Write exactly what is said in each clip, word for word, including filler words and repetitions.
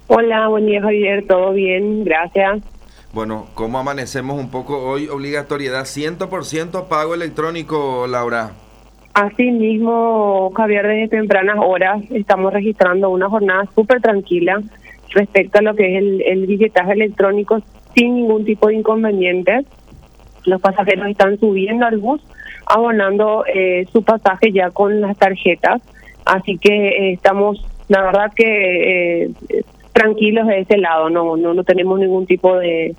Hola, buen día Javier, todo bien, gracias. Bueno, ¿cómo amanecemos un poco hoy? Obligatoriedad cien por ciento pago electrónico, Laura. Así mismo, Javier, desde tempranas horas estamos registrando una jornada súper tranquila respecto a lo que es el, el billetaje electrónico sin ningún tipo de inconvenientes. Los pasajeros están subiendo al bus, abonando eh, su pasaje ya con las tarjetas, así que eh, estamos, la verdad que eh, tranquilos de ese lado, no no no tenemos ningún tipo de,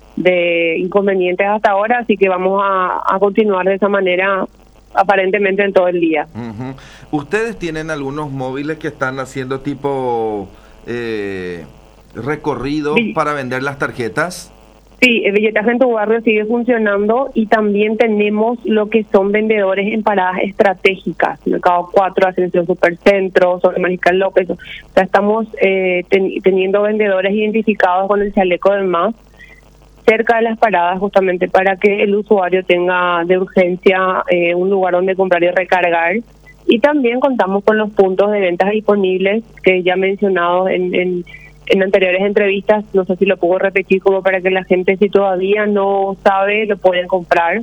de inconvenientes hasta ahora, así que vamos a, a continuar de esa manera aparentemente en todo el día. Uh-huh. ¿Ustedes tienen algunos móviles que están haciendo tipo eh, recorrido sí. para vender las tarjetas? Sí, el billetaje en tu barrio sigue funcionando y también tenemos lo que son vendedores en paradas estratégicas, Mercado cuatro, Ascensión Supercentro, sobre Mariscal López. O sea, estamos eh, ten, teniendo vendedores identificados con el chaleco del M A S cerca de las paradas, justamente para que el usuario tenga de urgencia eh, un lugar donde comprar y recargar. Y también contamos con los puntos de ventas disponibles que ya mencionados en, en en anteriores entrevistas, no sé si lo puedo repetir como para que la gente, si todavía no sabe, lo pueden comprar.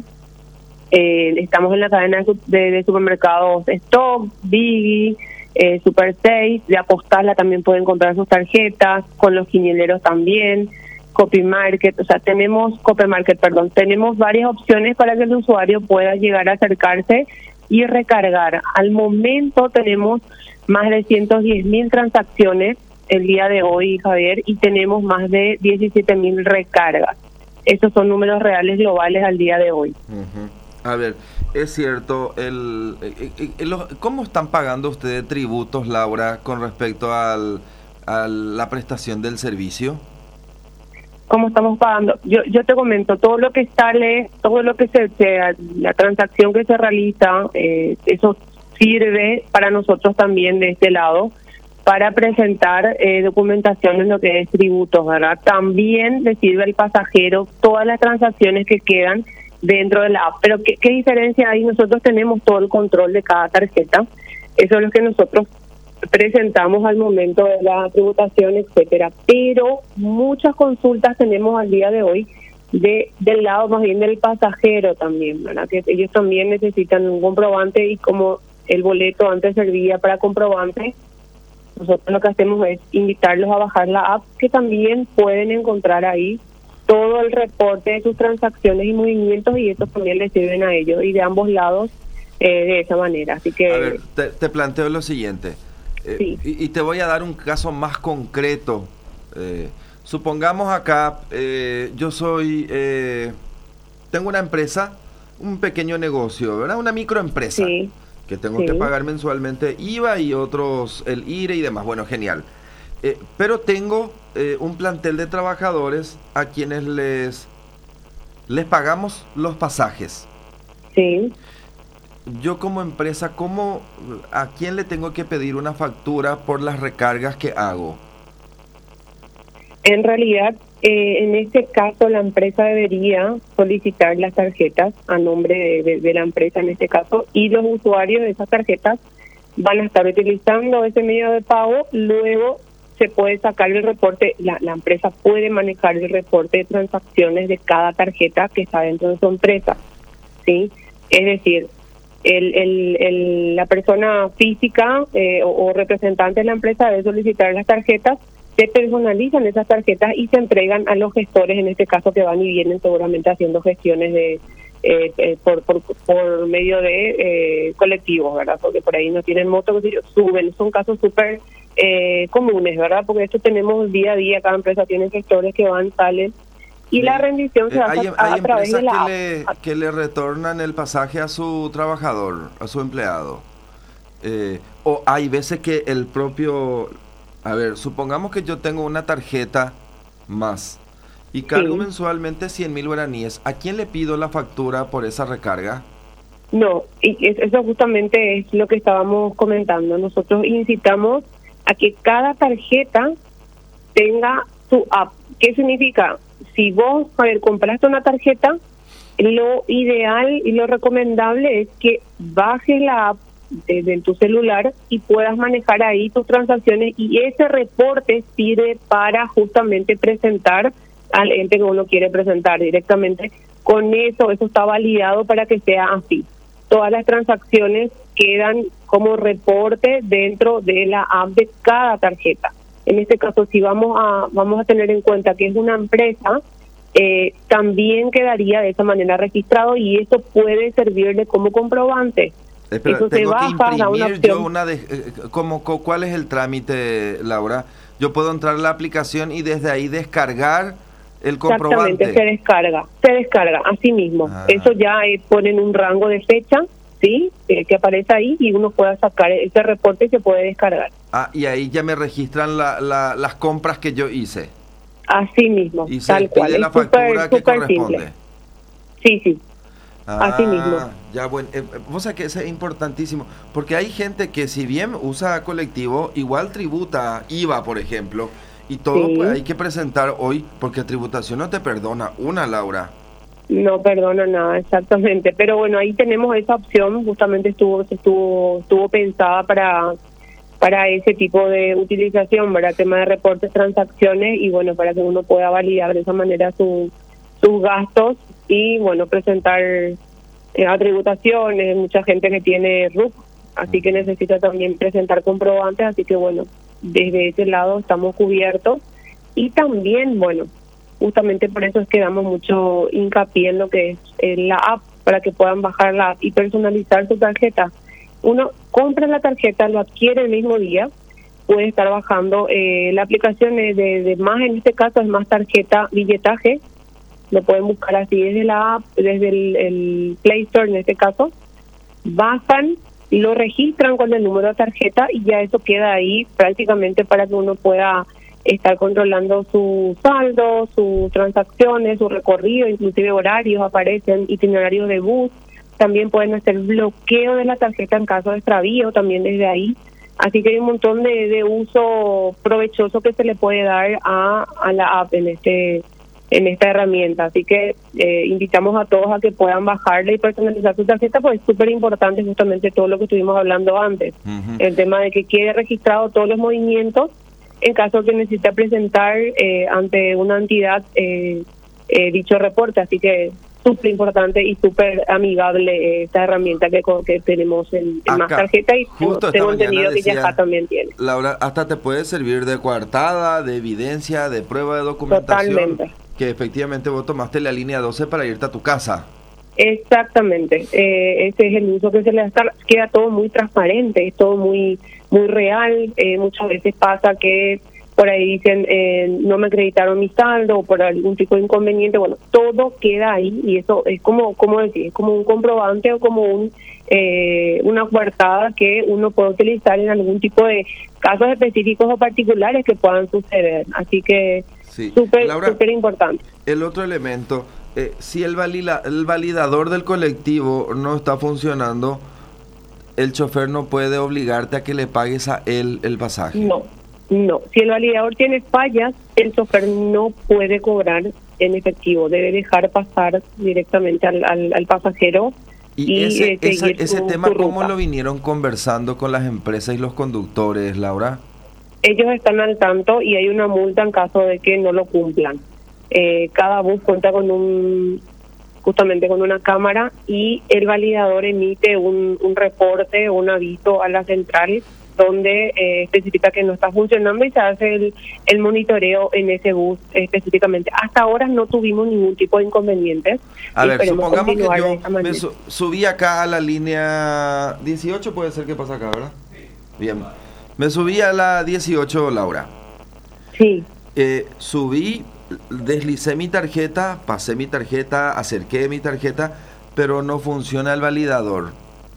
Eh, estamos en la cadena de, de supermercados Stock, Biggie, eh, Super seis, de Apostala también pueden comprar sus tarjetas, con los quinieleros también, Copy Market, o sea, tenemos, Copy Market, perdón, tenemos varias opciones para que el usuario pueda llegar a acercarse y recargar. Al momento tenemos más de ciento diez mil transacciones el día de hoy, Javier, y tenemos más de diecisiete mil recargas. Esos son números reales globales al día de hoy. Uh-huh. A ver, es cierto, el, el, el, ¿cómo están pagando ustedes tributos, Laura, con respecto al, a la prestación del servicio? ¿Cómo estamos pagando? Yo yo te comento, todo lo que sale, todo lo que se, se la transacción que se realiza, eh, eso sirve para nosotros también de este lado, para presentar eh, documentación en lo que es tributos, ¿verdad? También le sirve al pasajero todas las transacciones que quedan dentro de la app. Pero ¿qué, qué diferencia hay? Nosotros tenemos todo el control de cada tarjeta. Eso es lo que nosotros presentamos al momento de la tributación, etcétera. Pero muchas consultas tenemos al día de hoy de del lado más bien del pasajero también, ¿verdad? Que ellos también necesitan un comprobante y como el boleto antes servía para comprobante, nosotros lo que hacemos es invitarlos a bajar la app, que también pueden encontrar ahí todo el reporte de sus transacciones y movimientos, y eso también les sirven a ellos y de ambos lados eh, de esa manera. Así que a ver, te, te planteo lo siguiente, eh, sí. y, y te voy a dar un caso más concreto. Eh, supongamos acá, eh, yo soy, eh, tengo una empresa, un pequeño negocio, ¿verdad? Una microempresa. Sí. que tengo sí. que pagar mensualmente I V A y otros, el I R E y demás. Bueno, genial. Eh, pero tengo eh, un plantel de trabajadores a quienes les, les pagamos los pasajes. Sí. Yo como empresa, ¿cómo, a quién le tengo que pedir una factura por las recargas que hago? En realidad, eh, en este caso, la empresa debería solicitar las tarjetas a nombre de, de, de la empresa en este caso, y los usuarios de esas tarjetas van a estar utilizando ese medio de pago. Luego se puede sacar el reporte, la, la empresa puede manejar el reporte de transacciones de cada tarjeta que está dentro de su empresa, ¿sí? Es decir, el, el, el, la persona física eh, o, o representante de la empresa debe solicitar las tarjetas, se personalizan esas tarjetas y se entregan a los gestores, en este caso, que van y vienen seguramente haciendo gestiones de eh, eh, por, por por medio de eh, colectivos, ¿verdad? Porque por ahí no tienen moto, que suben, son casos súper eh, comunes, ¿verdad? Porque esto tenemos día a día, cada empresa tiene gestores que van, salen, y sí. la rendición se eh, hace hay, a, hay a través de la que le, que le retornan el pasaje a su trabajador, a su empleado. Eh, o hay veces que el propio... A ver, supongamos que yo tengo una tarjeta más y cargo sí. mensualmente cien mil guaraníes. ¿A quién le pido la factura por esa recarga? No, y eso justamente es lo que estábamos comentando. Nosotros incitamos a que cada tarjeta tenga su app. ¿Qué significa? Si vos, a ver, compraste una tarjeta, lo ideal y lo recomendable es que bajes la app desde tu celular y puedas manejar ahí tus transacciones, y ese reporte sirve para justamente presentar al ente que uno quiere presentar directamente. Con eso, eso está validado para que sea así. Todas las transacciones quedan como reporte dentro de la app de cada tarjeta. En este caso, si vamos a vamos a tener en cuenta que es una empresa, eh, también quedaría de esa manera registrado, y eso puede servirle como comprobante. Espera, eso tengo se que baja a una imprimir opción. yo una de, eh, ¿cómo, co- ¿cuál es el trámite, Laura? Yo puedo entrar a la aplicación y desde ahí descargar el comprobante. Exactamente, se descarga, se descarga, así mismo. Ah. Eso ya eh, ponen un rango de fecha, ¿sí? Eh, que aparece ahí, y uno puede sacar ese reporte y se puede descargar. Ah, y ahí ya me registran la, la, las compras que yo hice. Así mismo, Y se tal pide cual. la Es súper, factura que súper corresponde. simple. Sí, sí. Ah, Así mismo. ya bueno, eh, vos sabés que eso es importantísimo, porque hay gente que si bien usa colectivo, igual tributa I V A, por ejemplo, y todo Sí. pues hay que presentar hoy, porque tributación no te perdona una, Laura. No perdona nada, exactamente. Pero bueno, ahí tenemos esa opción, justamente estuvo estuvo estuvo pensada para para ese tipo de utilización, para tema de reportes, transacciones, y bueno, para que uno pueda validar de esa manera su, sus gastos y bueno, presentar eh, a tributaciones. Mucha gente que tiene R U C, así que necesita también presentar comprobantes, así que bueno, desde ese lado estamos cubiertos. Y también, bueno, justamente por eso es que damos mucho hincapié en lo que es eh, la app, para que puedan bajar la app y personalizar su tarjeta. Uno compra la tarjeta, lo adquiere el mismo día, puede estar bajando eh, la aplicación de, de más, en este caso es Más Tarjeta Billetaje. Lo pueden buscar así desde la app, desde el, el Play Store en este caso. Bajan, lo registran con el número de tarjeta y ya eso queda ahí prácticamente para que uno pueda estar controlando su saldo, sus transacciones, su recorrido, inclusive horarios aparecen, itinerarios de bus. También pueden hacer bloqueo de la tarjeta en caso de extravío, también desde ahí. Así que hay un montón de, de uso provechoso que se le puede dar a, a la app en este en esta herramienta. Así que eh, invitamos a todos a que puedan bajarla y personalizar su tarjeta, pues es súper importante justamente todo lo que estuvimos hablando antes. Uh-huh. El tema de que quede registrado todos los movimientos en caso que necesite presentar eh, ante una entidad eh, eh, dicho reporte. Así que súper importante y súper amigable eh, esta herramienta que, que tenemos en, en Más Tarjeta, y justo tengo esta entendido decía, que Yaja también tiene. Laura, hasta te puede servir de coartada, de evidencia, de prueba de documentación. Totalmente. Que efectivamente vos tomaste la línea doce para irte a tu casa. Exactamente, eh, ese es el uso que se le da. Queda todo muy transparente, es todo muy muy real. Eh, muchas veces pasa que por ahí dicen eh, no me acreditaron mi saldo o por algún tipo de inconveniente. Bueno, todo queda ahí, y eso es como como decir, es como un comprobante o como un eh, una coartada que uno puede utilizar en algún tipo de casos específicos o particulares que puedan suceder. Así que sí. súper Laura, súper importante. El otro elemento, eh, si el, valida, el validador del colectivo no está funcionando, el chofer no puede obligarte a que le pagues a él el pasaje. No, no. Si el validador tiene fallas, el chofer no puede cobrar en efectivo. Debe dejar pasar directamente al, al, al pasajero. Y, y ese, eh, ese, ese su, tema, su ¿cómo ruta. lo vinieron conversando con las empresas y los conductores, Laura? Ellos están al tanto y hay una multa en caso de que no lo cumplan. Eh, cada bus cuenta con un justamente con una cámara, y el validador emite un, un reporte o un aviso a la central donde eh, especifica que no está funcionando, y se hace el, el monitoreo en ese bus específicamente. Hasta ahora no tuvimos ningún tipo de inconvenientes. A ver, supongamos que yo me su, subí acá a la línea dieciocho, puede ser que pasa acá, ¿verdad? Bien. Me subí a la dieciocho, Laura. Sí. Eh, subí, deslicé mi tarjeta, pasé mi tarjeta, acerqué mi tarjeta, pero no funciona el validador.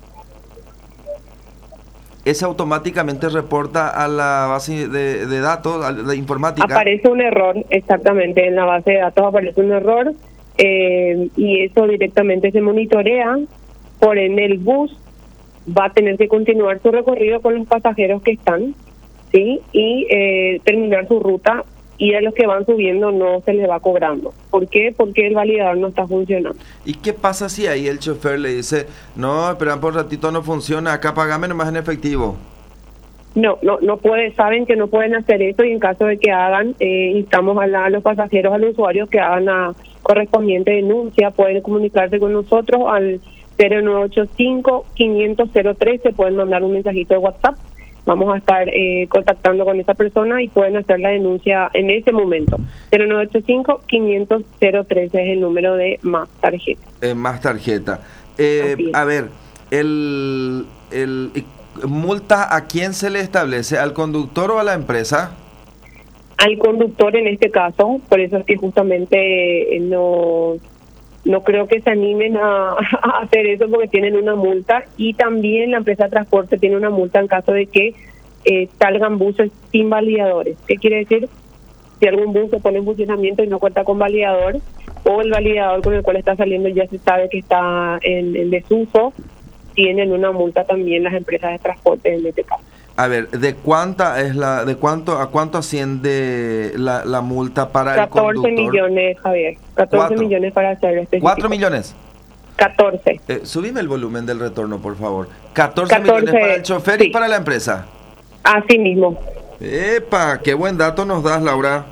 ¿Ese automáticamente reporta a la base de, de datos, a la informática? Aparece un error, exactamente, en la base de datos aparece un error, eh, y eso directamente se monitorea. Por en el bus va a tener que continuar su recorrido con los pasajeros que están, ¿sí? Y eh, terminar su ruta y a los que van subiendo no se les va cobrando. ¿Por qué? Porque el validador no está funcionando. ¿Y qué pasa si ahí el chofer le dice, no, espera por ratito, no funciona, acá pagame nomás en efectivo? No, no, no puede, saben que no pueden hacer eso, y en caso de que hagan, eh, instamos a, la, a los pasajeros, a los usuarios que hagan la correspondiente denuncia. Pueden comunicarse con nosotros al cero nueve ocho cinco, quinientos, cero trece, pueden mandar un mensajito de WhatsApp. Vamos a estar eh, contactando con esa persona y pueden hacer la denuncia en ese momento. cero nueve ocho cinco, quinientos, cero trece es el número de Más Tarjeta. Eh, más tarjeta. Eh, a ver, el, el multa, ¿a quién se le establece? ¿Al conductor o a la empresa? Al conductor en este caso, por eso es que justamente eh, no... No creo que se animen a, a hacer eso porque tienen una multa, y también la empresa de transporte tiene una multa en caso de que eh, salgan buses sin validadores. ¿Qué quiere decir? Si algún bus se pone en funcionamiento y no cuenta con validador, o el validador con el cual está saliendo ya se sabe que está en, en desuso, tienen una multa también las empresas de transporte en este caso. A ver, ¿de cuánta es la, de cuánto a cuánto asciende la, la multa para el conductor? catorce millones, Javier. catorce ¿Cuatro? millones para ser específico. ¿cuatro millones? catorce. Eh, subime el volumen del retorno, por favor. catorce, catorce millones para el chofer, sí, y para la empresa. Así mismo. Epa, qué buen dato nos das, Laura.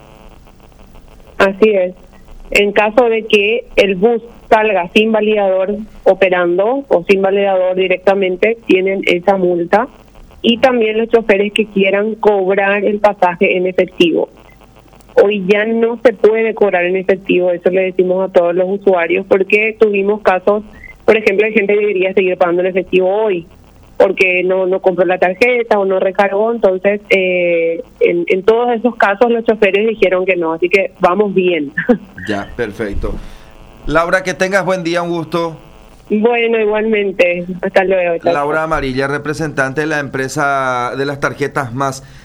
Así es. En caso de que el bus salga sin validador operando o sin validador directamente, tienen esa multa. Y también los choferes que quieran cobrar el pasaje en efectivo. Hoy ya no se puede cobrar en efectivo, eso le decimos a todos los usuarios, porque tuvimos casos, por ejemplo, hay gente que debería seguir pagando en efectivo hoy, porque no no compró la tarjeta o no recargó. Entonces, eh, en, en todos esos casos los choferes dijeron que no, así que vamos bien. Ya, perfecto. Laura, que tengas buen día, un gusto. Bueno, igualmente. Hasta luego. Laura Amarilla, representante de la empresa de las tarjetas Más.